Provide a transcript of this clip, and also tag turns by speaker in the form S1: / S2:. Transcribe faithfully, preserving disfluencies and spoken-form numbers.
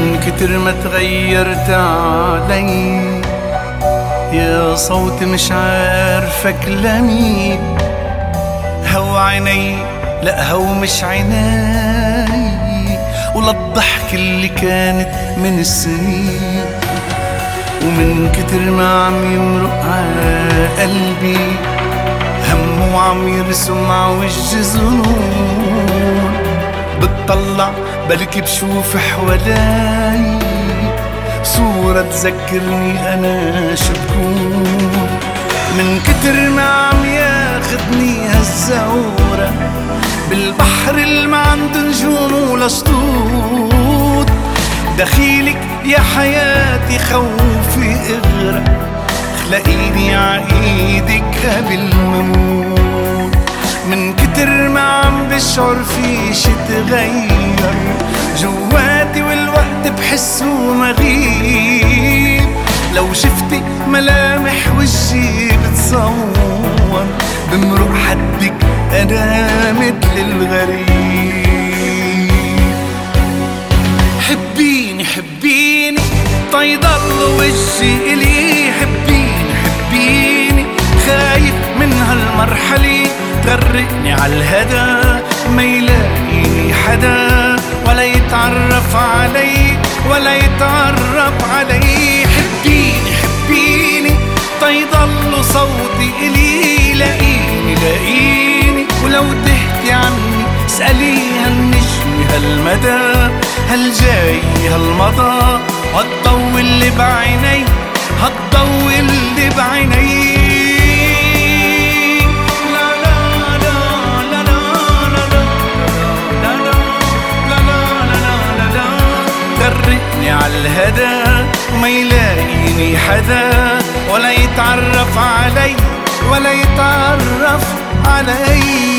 S1: من كتر ما تغيرت علي يا صوتي مش عارفك لمين. هو عيني لا هو مش عيني، ولا الضحك اللي كانت من السنين. ومن كتر ما عم يمرق على قلبي هم وعم يرسم عوج ظنون. بتطلع بلكي بشوف حوالي صورة تذكرني أنا شبكون. من كتر ما عم ياخدني هالزورة بالبحر اللي ما عنده نجوم ولا شطوط، دخيلك يا حياتي خوفي اغرق، خلقيني عايدك قبل ما اموت. من كتر ما عم بشعر في شي تغير جواتي والوقت بحسه مغيب. لو شفتي ملامح وجهي بتصور بمرق حدك انا مثل الغريب. حبيني حبيني طيضل وجهي إلي، حبيني حبيني خايف من هالمرحلة تغرقني عالهدى، ما يلاقيني حدا ولا يتعرف علي ولا يتعرف علي. حبيني حبيني طيضل صوتي إلي، لاقيني لاقيني ولو تهتي عني اسألي هالنجم هالمدى، هالجاي هالمضى، هالضو اللي بعيني هالضو اللي بعيني. غرقني عالهدى وما يلاقيني حدا ولا يتعرف علي ولا يتعرف علي.